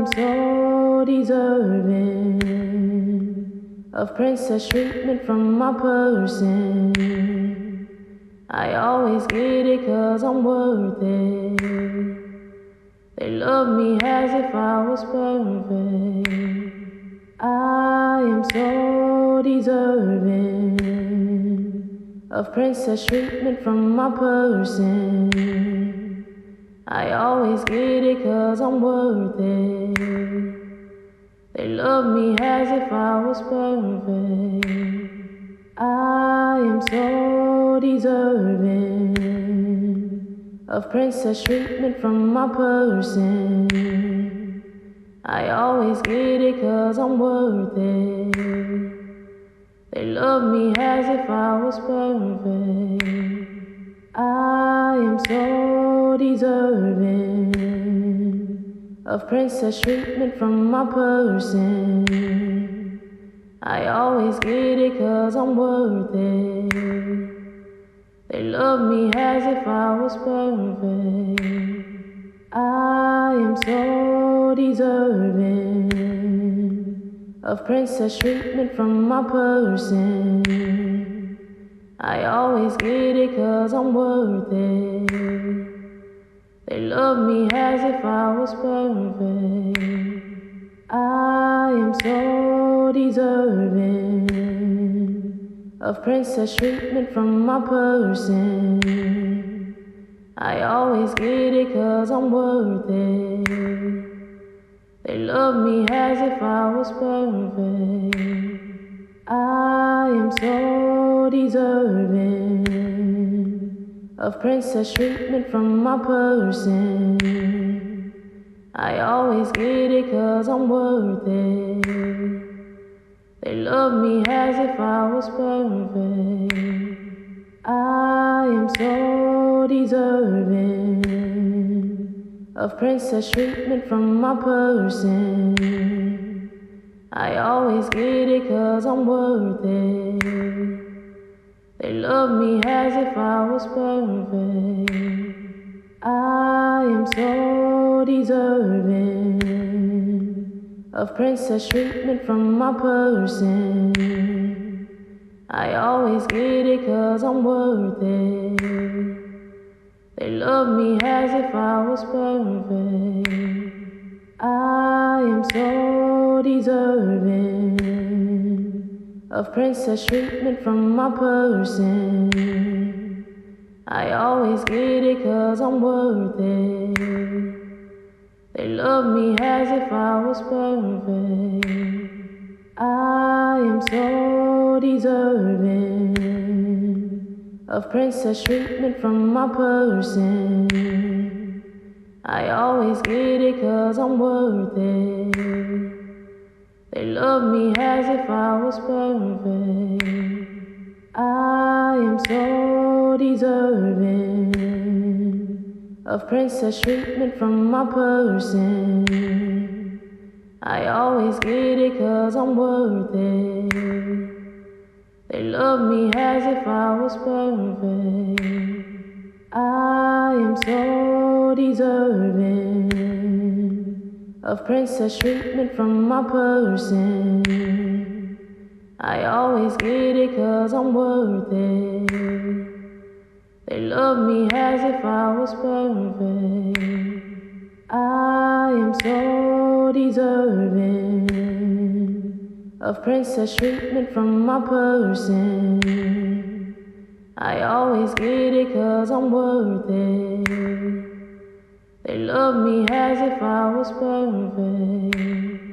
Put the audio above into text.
so deserving of princess treatment from my person. I always get it 'cause I'm worth it. They love me as if I was perfect. I am so deserving of princess treatment from my person. I always get it 'cause I'm worth it. They love me as if I was perfect. I am so deserving of princess treatment from my person. I always get it 'cause I'm worth it. They love me as if I was perfect. I am so deserving of princess treatment from my person. I always get it 'cause I'm worth it. They love me as if I was perfect. I am so deserving of princess treatment from my person. I always get it 'cause I'm worth it. They love me as if I was perfect. I am so deserving of princess treatment from my person. I always get it 'cause I'm worth it. They love me as if I was perfect. I am so deserving of princess treatment from my person. I always get it 'cause I'm worth it. They love me as if I was perfect. I am so deserving of princess treatment from my person. I always get it 'cause I'm worth it. They love me as if I was perfect. I am so deserving of princess treatment from my person. I always get it 'cause I'm worth it. They love me as if I was perfect. I am so deserving of princess treatment from my person. I always get it 'cause I'm worth it. They love me as if I was perfect. I am so deserving of princess treatment from my person. I always get it 'cause I'm worth it. They love me as if I was perfect. I am so deserving of princess treatment from my person. I always get it 'cause I'm worth it. They love me as if I was perfect. I am so deserving of princess treatment from my person. I always get it 'cause I'm worth it. They love me as if I was perfect. I am so deserving of princess treatment from my person. I always get it 'cause I'm worth it. They love me as if I was perfect.